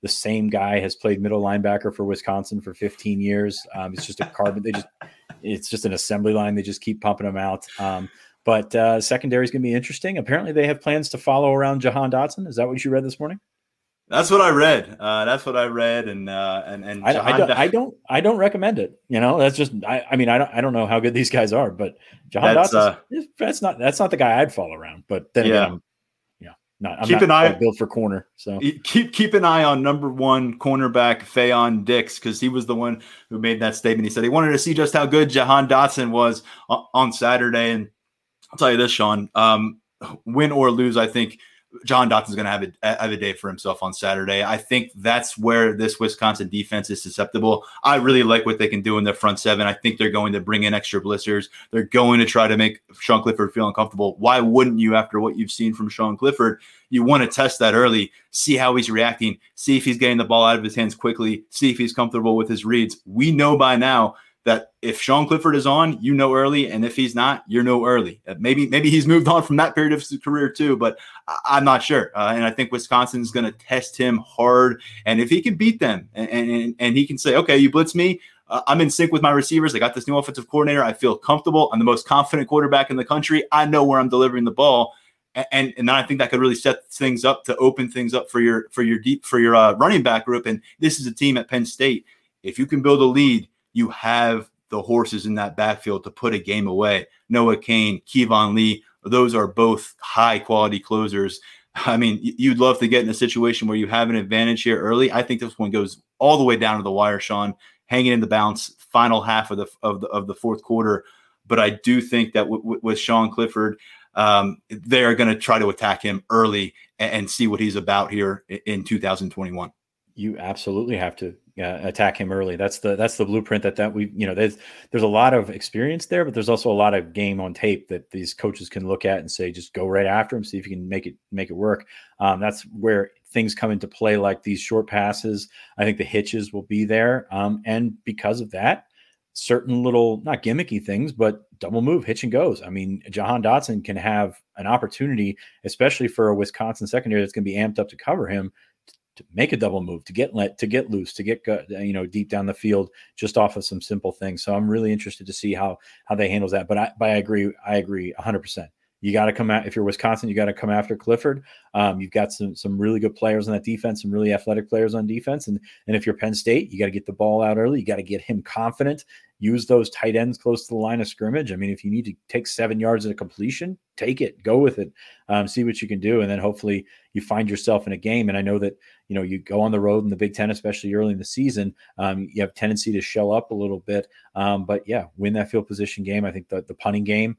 the same guy has played middle linebacker for Wisconsin for fifteen years. Um, it's just a carbon. They just, it's just an assembly line. They just keep pumping them out. Um, but uh, secondary is going to be interesting. Apparently they have plans to follow around Jahan Dotson. Is that what you read this morning?
That's what I read. Uh, that's what I read. And, uh, and, and
I, I, don't, I don't, I don't recommend it. You know, that's just, I, I mean, I don't, I don't know how good these guys are, but Jahan
that's,
Dotson,
uh,
that's not, that's not the guy I'd follow around, but then
yeah.
again, I'm, Not, I'm
keep
not
an eye
built for corner. So
keep keep an eye on number one cornerback Fayon Dix, because he was the one who made that statement. He said he wanted to see just how good Jahan Dotson was on Saturday. And I'll tell you this, Sean, um, win or lose, I think Jahan Dotson's going to have a, have a day for himself on Saturday. I think that's where this Wisconsin defense is susceptible. I really like what they can do in their front seven. I think they're going to bring in extra blisters. They're going to try to make Sean Clifford feel uncomfortable. Why wouldn't you, after what you've seen from Sean Clifford? You want to test that early, see how he's reacting, see if he's getting the ball out of his hands quickly, see if he's comfortable with his reads. We know by now that if Sean Clifford is on, you know early, and if he's not, you know early. Maybe maybe he's moved on from that period of his career too, but I'm not sure. Uh, and I think Wisconsin is going to test him hard. And if he can beat them and, and, and he can say, okay, you blitz me, uh, I'm in sync with my receivers. I got this new offensive coordinator. I feel comfortable. I'm the most confident quarterback in the country. I know where I'm delivering the ball. And, and, and then I think that could really set things up to open things up for your for your deep for your uh, running back group. And this is a team at Penn State. If you can build a lead, you have the horses in that backfield to put a game away. Noah Cain, Kevon Lee, those are both high-quality closers. I mean, you'd love to get in a situation where you have an advantage here early. I think this one goes all the way down to the wire, Sean, hanging in the bounce, final half of the of the, of the fourth quarter. But I do think that w- w- with Sean Clifford, um, they are going to try to attack him early and, and see what he's about here in, in two thousand twenty-one.
You absolutely have to uh, attack him early. That's the that's the blueprint that that we you know there's there's a lot of experience there, but there's also a lot of game on tape that these coaches can look at and say, just go right after him, see if you can make it make it work. Um, that's where things come into play, like these short passes. I think the hitches will be there, um, and because of that, certain little not gimmicky things, but double move, hitch and goes. I mean, Jahan Dotson can have an opportunity, especially for a Wisconsin secondary that's going to be amped up to cover him, to make a double move, to get let, to get loose, to get, you know, deep down the field, just off of some simple things. So I'm really interested to see how, how they handles that. But I, but I agree. I agree a hundred percent. You got to come out. If you're Wisconsin, you got to come after Clifford. Um, you've got some, some really good players on that defense, some really athletic players on defense. And, and if you're Penn State, you got to get the ball out early. You got to get him confident, use those tight ends close to the line of scrimmage. I mean, if you need to take seven yards at a completion, take it, go with it, um, see what you can do. And then hopefully you find yourself in a game. And I know that, you know, you go on the road in the Big Ten, especially early in the season, um, you have a tendency to shell up a little bit. Um, but yeah, win that field position game. I think the, the punting game,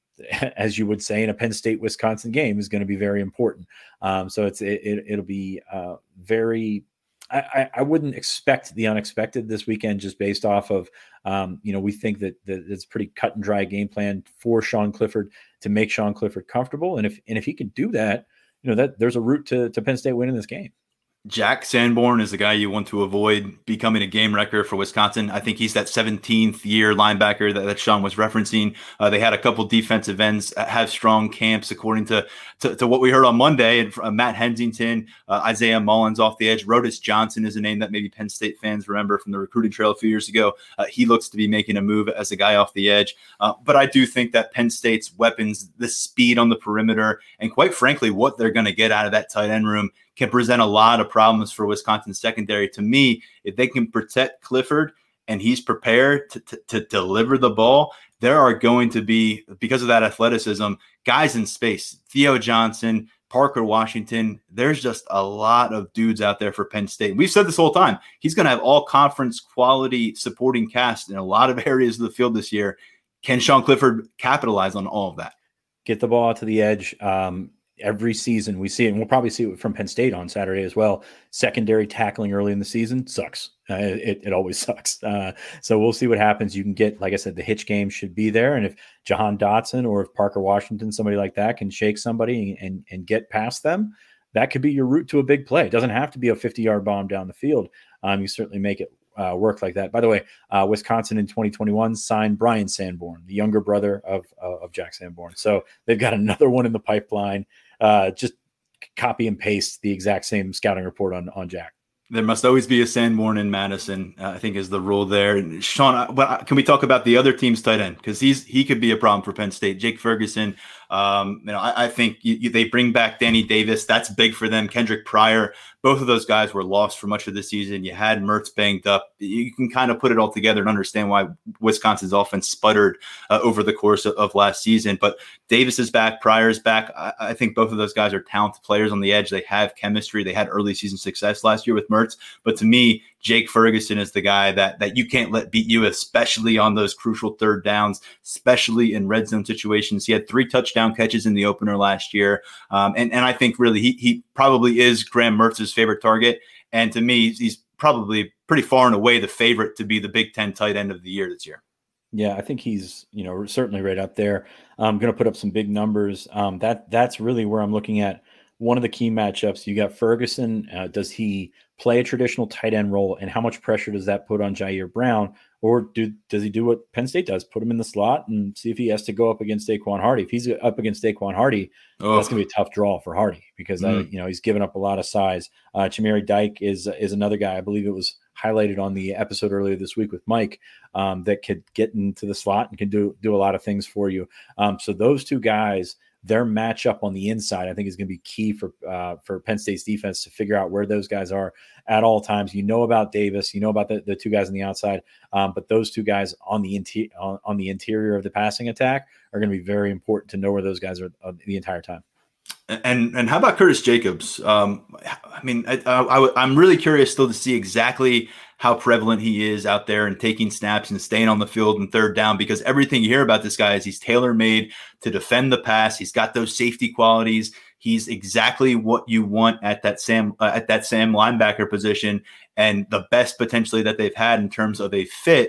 as you would say in a Penn State Wisconsin game, is going to be very important. Um, so it's it, it, it'll be uh, very. I, I wouldn't expect the unexpected this weekend, just based off of um, you know we think that, that it's a pretty cut and dry game plan for Sean Clifford to make Sean Clifford comfortable, and if and if he can do that, you know that there's a route to to Penn State winning this game.
Jack Sanborn is the guy you want to avoid becoming a game wrecker for Wisconsin. I think he's that seventeenth year linebacker that, that Sean was referencing. Uh, they had a couple defensive ends have strong camps, according to, to, to what we heard on Monday. And uh, Matt Hensington, uh, Isaiah Mullins off the edge. Rodis Johnson is a name that maybe Penn State fans remember from the recruiting trail a few years ago. Uh, he looks to be making a move as a guy off the edge. Uh, but I do think that Penn State's weapons, the speed on the perimeter, and quite frankly, what they're going to get out of that tight end room can present a lot of problems for Wisconsin secondary. To me, if they can protect Clifford and he's prepared to, to, to deliver the ball, there are going to be, because of that athleticism, guys in space. Theo Johnson, Parker Washington, there's just a lot of dudes out there for Penn State. We've said this whole time. He's going to have all conference quality supporting cast in a lot of areas of the field this year. Can Sean Clifford capitalize on all of that?
Get the ball out to the edge. Um, Every season we see it, and we'll probably see it from Penn State on Saturday as well. Secondary tackling early in the season sucks. Uh, it, it always sucks. Uh, so we'll see what happens. You can get, like I said, the hitch game should be there. And if Jahan Dotson or if Parker Washington, somebody like that, can shake somebody and, and get past them, that could be your route to a big play. It doesn't have to be a fifty-yard bomb down the field. Um, you certainly make it uh, work like that. By the way, uh, Wisconsin in twenty twenty-one signed Brian Sanborn, the younger brother of, uh, of Jack Sanborn. So they've got another one in the pipeline. Uh, just copy and paste the exact same scouting report on, on Jack.
There must always be a Sanborn in Madison, uh, I think is the rule there. And Sean, uh, but can we talk about the other team's tight end? Because he's he could be a problem for Penn State. Jake Ferguson, um, you know, I, I think you, you, they bring back Danny Davis. That's big for them. Kendrick Pryor, both of those guys were lost for much of the season. You had Mertz banged up. You can kind of put it all together and understand why Wisconsin's offense sputtered uh, over the course of, of last season. But Davis is back. Pryor is back. I, I think both of those guys are talented players on the edge. They have chemistry. They had early season success last year with Mertz. But to me, Jake Ferguson is the guy that that you can't let beat you, especially on those crucial third downs, especially in red zone situations. He had three touchdown catches in the opener last year. Um, and, and I think really he, he probably is Graham Mertz's favorite target. And to me, he's probably pretty far and away the favorite to be the Big Ten tight end of the year this year.
Yeah, I think he's, you know, certainly right up there. I'm going to put up some big numbers. Um, that that's really where I'm looking at one of the key matchups. You got Ferguson. Uh, does he play a traditional tight end role, and how much pressure does that put on Jair Brown? Or do does he do what Penn State does, put him in the slot and see if he has to go up against Daquan Hardy? If he's up against Daquan Hardy, oh. that's going to be a tough draw for Hardy because mm. uh, you know he's given up a lot of size. Uh, Chimere Dike is is another guy. I believe it was highlighted on the episode earlier this week with Mike um, that could get into the slot and can do do a lot of things for you. Um, so those two guys, their matchup on the inside, I think, is going to be key for uh, for Penn State's defense to figure out where those guys are at all times. You know about Davis, you know about the, the two guys on the outside, um, but those two guys on the inter- on, on the interior of the passing attack are going to be very important to know where those guys are uh, the entire time.
And and how about Curtis Jacobs? Um, I mean, I, I, I'm really curious still to see exactly how prevalent he is out there and taking snaps and staying on the field and third down, because everything you hear about this guy is he's tailor-made to defend the pass. He's got those safety qualities. He's exactly what you want at that Sam uh, at that Sam linebacker position, and the best potentially that they've had in terms of a fit.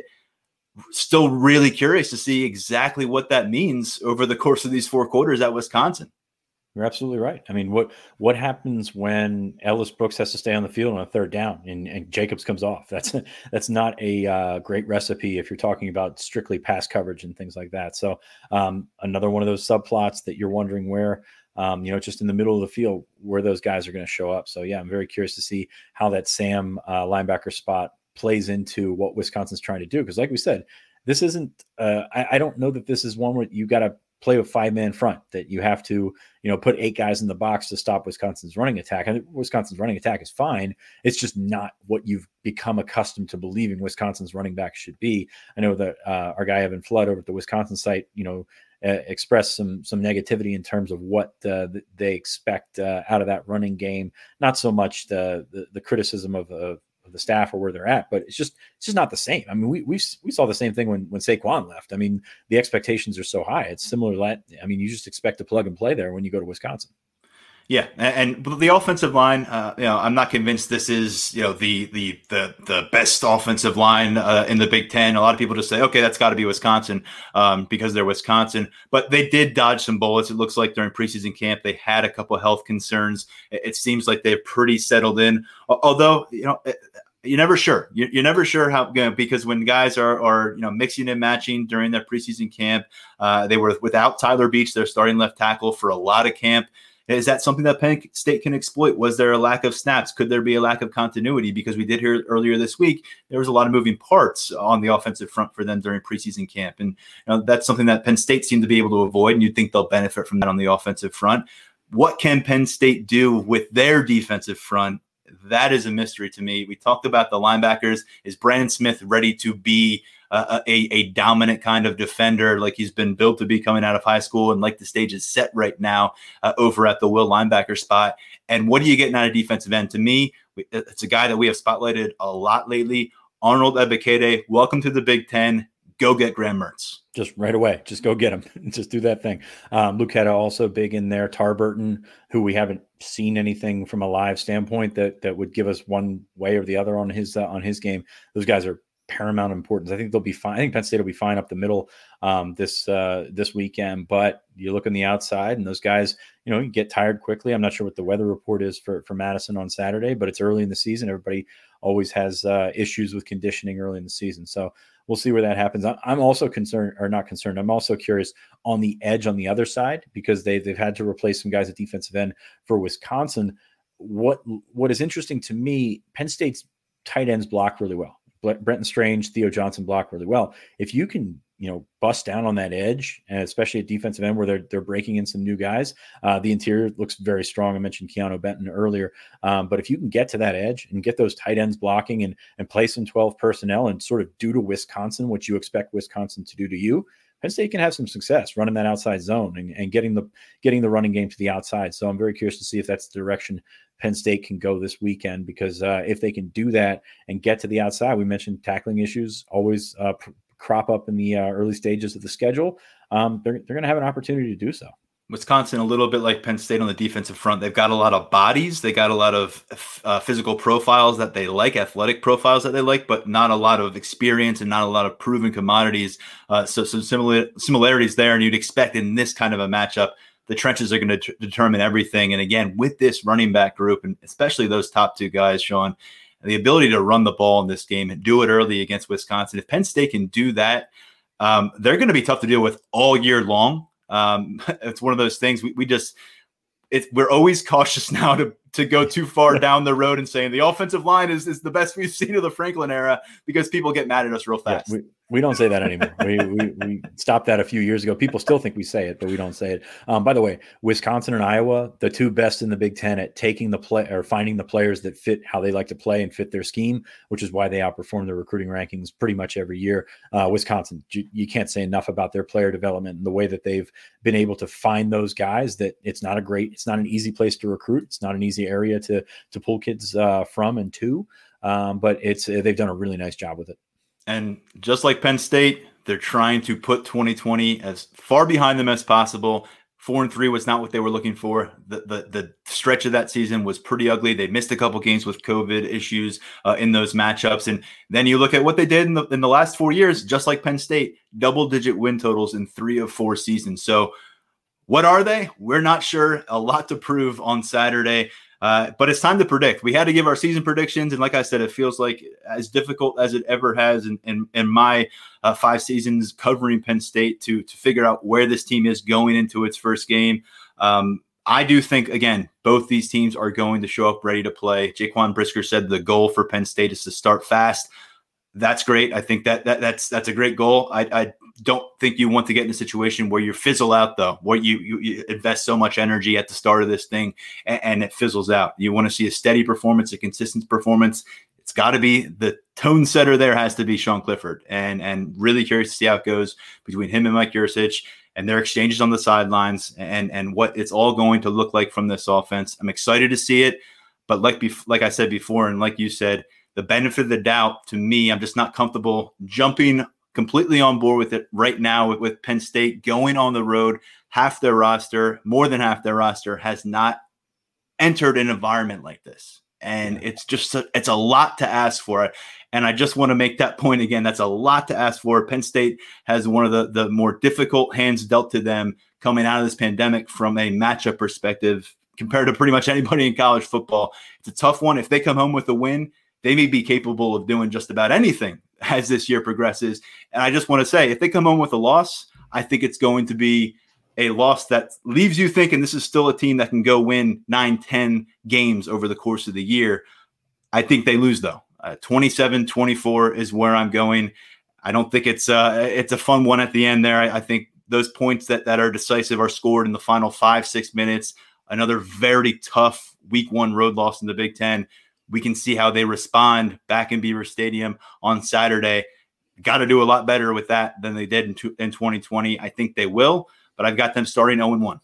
Still really curious to see exactly what that means over the course of these four quarters at Wisconsin.
You're absolutely right. I mean, what what happens when Ellis Brooks has to stay on the field on a third down and, and Jacobs comes off? That's that's not a uh, great recipe if you're talking about strictly pass coverage and things like that. So um, another one of those subplots that you're wondering where, um, you know, just in the middle of the field, where those guys are going to show up. So, yeah, I'm very curious to see how that Sam uh, linebacker spot plays into what Wisconsin's trying to do. Because like we said, this isn't uh, – I, I don't know that this is one where you got to – play with five-man front, that you have to, you know, put eight guys in the box to stop Wisconsin's running attack. I think Wisconsin's running attack is fine. It's just not what you've become accustomed to believing Wisconsin's running back should be. I know that uh, our guy Evan Flood over at the Wisconsin site, you know, uh, expressed some some negativity in terms of what uh, they expect uh, out of that running game. Not so much the the, the criticism of, of of the staff or where they're at, but it's just it's just not the same. I mean, we we we saw the same thing when when Saquon left. I mean, the expectations are so high. It's similar. I mean, you just expect to plug and play there when you go to Wisconsin.
Yeah, and, and the offensive line, uh, you know, I'm not convinced this is, you know, the the the the best offensive line uh, in the Big Ten. A lot of people just say, okay, that's got to be Wisconsin um, because they're Wisconsin. But they did dodge some bullets. It looks like during preseason camp they had a couple of health concerns. It, it seems like they're pretty settled in. Although, you know, you're never sure. You're, you're never sure how, you know, because when guys are are you know mixing and matching during their preseason camp, uh, they were without Tyler Beach, their starting left tackle, for a lot of camp. Is that something that Penn State can exploit? Was there a lack of snaps? Could there be a lack of continuity? Because we did hear earlier this week, there was a lot of moving parts on the offensive front for them during preseason camp. And you know, that's something that Penn State seemed to be able to avoid, and you'd think they'll benefit from that on the offensive front. What can Penn State do with their defensive front? That is a mystery to me. We talked about the linebackers. Is Brandon Smith ready to be Uh, a, a dominant kind of defender like he's been built to be coming out of high school, and like the stage is set right now uh, over at the will linebacker spot? And what are you getting out of defensive end? To me, it's a guy that we have spotlighted a lot lately, Arnold Ebiketie. Welcome to the Big Ten. Go get Graham Mertz. Just
right away. Just go get him. Just do that thing. Um, Luke Hetta also big in there. Tar Burton, who we haven't seen anything from a live standpoint that that would give us one way or the other on his uh, on his game. Those guys are paramount importance. I think they'll be fine. I think Penn State will be fine up the middle um, this uh, this weekend. But you look on the outside, and those guys, you know, you get tired quickly. I'm not sure what the weather report is for for Madison on Saturday, but it's early in the season. Everybody always has uh, issues with conditioning early in the season, so we'll see where that happens. I'm also concerned, or not concerned. I'm also curious on the edge on the other side, because they they've had to replace some guys at defensive end for Wisconsin. what what is interesting to me, Penn State's tight ends block really well. Brenton Strange, Theo Johnson block really well. If you can, you know, bust down on that edge, and especially at defensive end where they're they're breaking in some new guys, uh, the interior looks very strong. I mentioned Keanu Benton earlier, um, but if you can get to that edge and get those tight ends blocking and and play some twelve personnel and sort of do to Wisconsin what you expect Wisconsin to do to you, Penn State can have some success running that outside zone and, and getting the getting the running game to the outside. So I'm very curious to see if that's the direction Penn State can go this weekend, because uh, if they can do that and get to the outside, we mentioned tackling issues always uh, pr- crop up in the uh, early stages of the schedule. Um, they're they're going to have an opportunity to do so.
Wisconsin, a little bit like Penn State on the defensive front. They've got a lot of bodies. They got a lot of uh, physical profiles that they like, athletic profiles that they like, but not a lot of experience and not a lot of proven commodities. Uh, so some similar similarities there. And you'd expect in this kind of a matchup, the trenches are going to t- determine everything. And again, with this running back group, and especially those top two guys, Sean, the ability to run the ball in this game and do it early against Wisconsin. If Penn State can do that, um, they're going to be tough to deal with all year long. Um, it's one of those things we, we just, it's, we're always cautious now to, to go too far down the road and saying the offensive line is, is the best we've seen of the Franklin era, because people get mad at us real fast.
Yeah, we, we don't say that anymore. we, we we stopped that a few years ago. People still think we say it, but we don't say it. Um, by the way, Wisconsin and Iowa, the two best in the Big Ten at taking the play or finding the players that fit how they like to play and fit their scheme, which is why they outperform their recruiting rankings pretty much every year. Uh, Wisconsin, you, you can't say enough about their player development and the way that they've been able to find those guys. That it's not a great, it's not an easy place to recruit. It's not an easy area to to pull kids uh, from and to, um, but it's uh, they've done a really nice job with it.
And just like Penn State, they're trying to put twenty twenty as far behind them as possible. Four and three was not what they were looking for. The the, the stretch of that season was pretty ugly. They missed a couple games with COVID issues uh, in those matchups. And then you look at what they did in the, in the last four years, just like Penn State, double-digit win totals in three of four seasons. So what are they? We're not sure. A lot to prove on Saturday. Uh, but it's time to predict. We had to give our season predictions. And like I said, it feels like as difficult as it ever has in, in, in my uh, five seasons covering Penn State to, to figure out where this team is going into its first game. Um, I do think, again, both these teams are going to show up ready to play. Jaquan Brisker said the goal for Penn State is to start fast. That's great. I think that, that that's that's a great goal. I, I don't think you want to get in a situation where you fizzle out, though, where you, you, you invest so much energy at the start of this thing and, and it fizzles out. You want to see a steady performance, a consistent performance. It's got to be the tone setter there has to be Sean Clifford, and and really curious to see how it goes between him and Mike Yurcich and their exchanges on the sidelines and and what it's all going to look like from this offense. I'm excited to see it, but like bef- like I said before, and like you said, the benefit of the doubt to me, I'm just not comfortable jumping completely on board with it right now with, with Penn State going on the road. Half their roster, more than half their roster, has not entered an environment like this. And it's just, a, it's a lot to ask for. And I just want to make that point again. That's a lot to ask for. Penn State has one of the, the more difficult hands dealt to them coming out of this pandemic from a matchup perspective compared to pretty much anybody in college football. It's a tough one. If they come home with a win, they may be capable of doing just about anything as this year progresses. And I just want to say, if they come home with a loss, I think it's going to be a loss that leaves you thinking this is still a team that can go win nine, ten games over the course of the year. I think they lose, though. Uh, twenty-seven twenty-four is where I'm going. I don't think it's uh, it's a fun one at the end there. I, I think those points that, that are decisive are scored in the final five, six minutes. Another very tough week one road loss in the Big Ten. We can see how they respond back in Beaver Stadium on Saturday. Got to do a lot better with that than they did in, two, in twenty twenty. I think they will, but I've got them starting oh and one.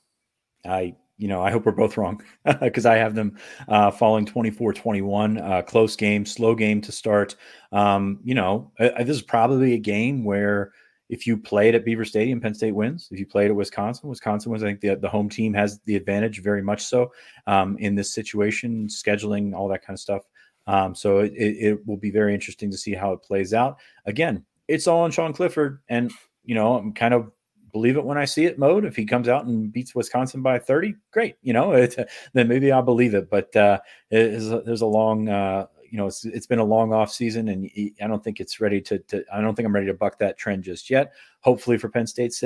I, you know, I hope we're both wrong because I have them uh, falling twenty-four twenty-one, uh, close game, slow game to start. Um, you know, uh, this is probably a game where if you play it at Beaver Stadium, Penn State wins. If you play it at Wisconsin, Wisconsin wins. I think the, the home team has the advantage very much so um, in this situation, scheduling, all that kind of stuff. Um, so it, it will be very interesting to see how it plays out. Again, it's all on Sean Clifford. And, you know, I'm kind of believe it when I see it mode. If he comes out and beats Wisconsin by thirty, great. You know, it, then maybe I'll believe it. But uh, it is a, there's a long uh, – you know, it's it's been a long off season, and I don't think it's ready to, to. I don't think I'm ready to buck that trend just yet. Hopefully, for Penn State's sake,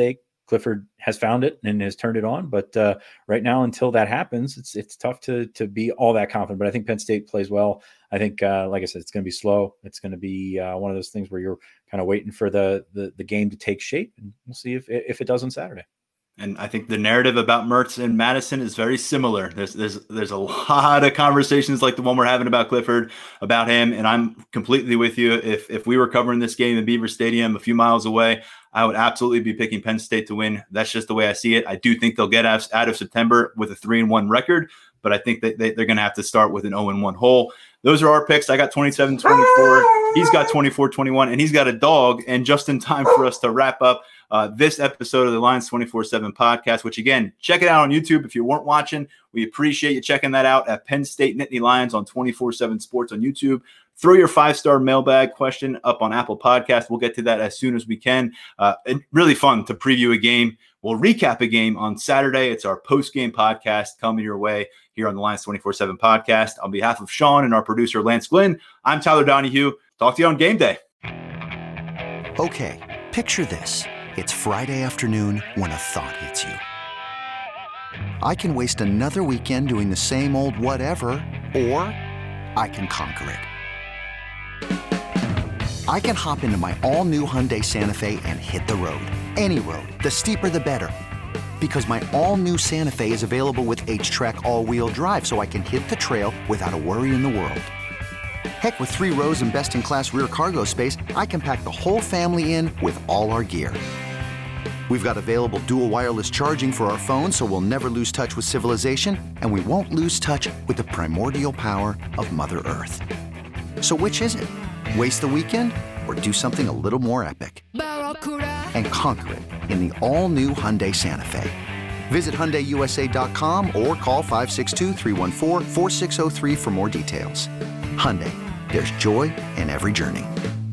Clifford has found it and has turned it on. But uh, right now, until that happens, it's it's tough to to be all that confident. But I think Penn State plays well. I think, uh, like I said, it's going to be slow. It's going to be uh, one of those things where you're kind of waiting for the, the the game to take shape, and we'll see if if it does on Saturday.
And I think the narrative about Mertz and Madison is very similar. There's there's there's a lot of conversations like the one we're having about Clifford, about him, and I'm completely with you. If if we were covering this game in Beaver Stadium a few miles away, I would absolutely be picking Penn State to win. That's just the way I see it. I do think they'll get out, out of September with a three and one record, but I think that they, they're going to have to start with an oh and one hole. Those are our picks. I got twenty-seven twenty-four. He's got twenty-four twenty-one, and he's got a dog. And just in time for us to wrap up uh, this episode of the Lions twenty-four seven podcast, which, again, check it out on YouTube if you weren't watching. We appreciate you checking that out at Penn State Nittany Lions on twenty-four seven Sports on YouTube. Throw your five-star mailbag question up on Apple Podcasts. We'll get to that as soon as we can. Uh, and really fun to preview a game. We'll recap a game on Saturday. It's our post-game podcast coming your way here on the Lions twenty-four seven podcast. On behalf of Sean and our producer, Lance Glynn, I'm Tyler Donahue. Talk to you on game day.
Okay, picture this. It's Friday afternoon when a thought hits you. I can waste another weekend doing the same old whatever, or I can conquer it. I can hop into my all-new Hyundai Santa Fe and hit the road. Any road. The steeper, the better. Because my all-new Santa Fe is available with H-Track all-wheel drive, so I can hit the trail without a worry in the world. Heck, with three rows and best-in-class rear cargo space, I can pack the whole family in with all our gear. We've got available dual wireless charging for our phones, so we'll never lose touch with civilization, and we won't lose touch with the primordial power of Mother Earth. So which is it? Waste the weekend or do something a little more epic and conquer it in the all-new Hyundai Santa Fe. Visit Hyundai U S A dot com or call five six two, three one four, four six zero three for more details. Hyundai, there's joy in every journey.